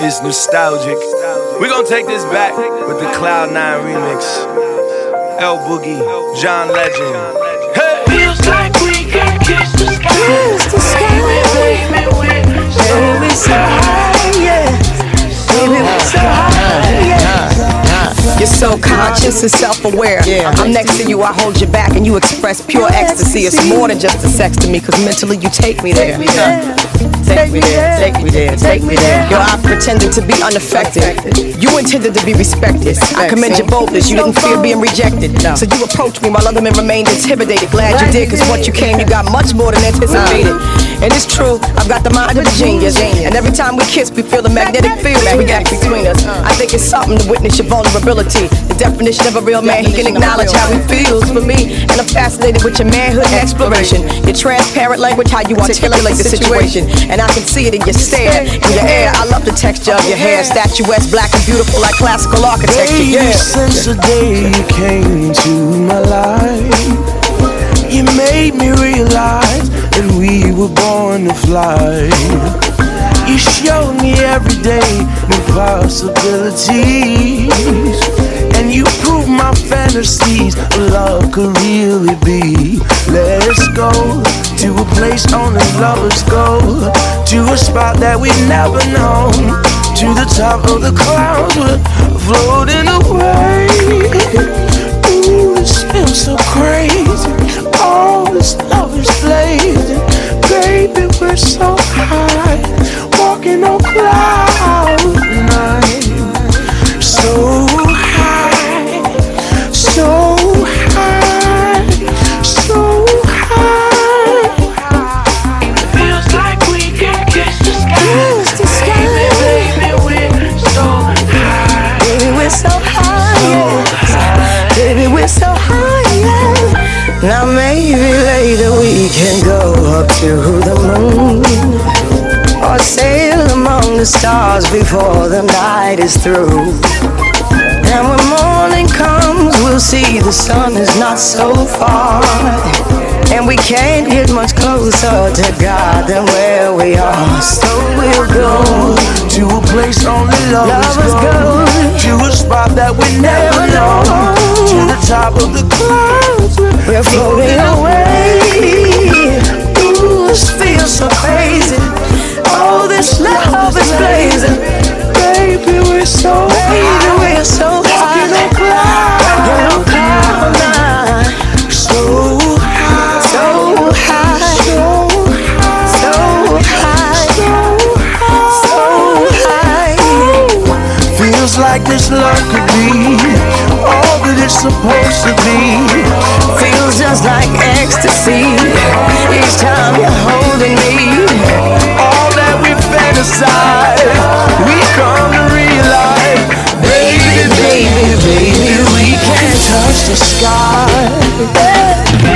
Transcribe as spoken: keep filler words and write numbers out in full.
It's nostalgic. We're gonna take this back with the Cloud nine remix. L Boogie, John Legend. Hey! Feels like we can kiss the sky. Kiss the sky. Baby, we're so, Baby, so high, yeah. Baby, we're so high, yeah. You're so conscious and self-aware. Yeah. I'm next to you, I hold you back, and you express pure ecstasy. It's more than just a sex to me, cause mentally you take me there. Take me there, take me there, take me there, take me there. Yo, I pretended to be unaffected. You intended to be respected. I commend your boldness, you didn't fear being rejected. So you approached me while other men remained intimidated. Glad you did, cause once you came, you got much more than anticipated. And it's true, I've got the mind of a genius. And every time we kiss, we feel the magnetic field that react between us. I think it's something to witness your vulnerability. The definition of a real man, he can acknowledge how he feels for me. And I'm fascinated with your manhood and exploration. Your transparent language, how you articulate the situation. And I can see it in your stare, in your air. I love the texture of your hair. Statuesque, black and beautiful like classical architecture. Baby, Yeah. since the day you came into my life, you made me realize that we were born to fly. You showed me every day new possibilities, and you proved my fantasies of love could really be. Let's go to a place only lovers go, to a spot that we've never known, to the top of the clouds, we're floating away. Ooh, this feels so crazy. All this love is blazing. Baby, we're so high, walking on cloud nine. So high, so high, so high. feels like we can kiss the sky. Kiss the sky. Baby, we're so high. Baby, we're so high, yeah. Baby, we're so high, yeah. Now maybe later we can go up to the moon, or sail among the stars before the night is through. And when morning comes, we'll see the sun is not so far, and we can't get much closer to God than where we are. So we'll go To a place only lovers, Lovers go, go. to a spot that we never know, to the top of the clouds, we're floating away. Ooh, this feels so crazy. Oh, this love is blazing. baby, we're so Baby, high, we're so high. walking on clouds, Walking on cloud nine. so high, So high, so high, so high, so high. feels like this love could be all that it's supposed to be. Feels just like ecstasy each time you're holding me. All that we fantasize, we come to realize, baby, baby, baby, we can touch the sky.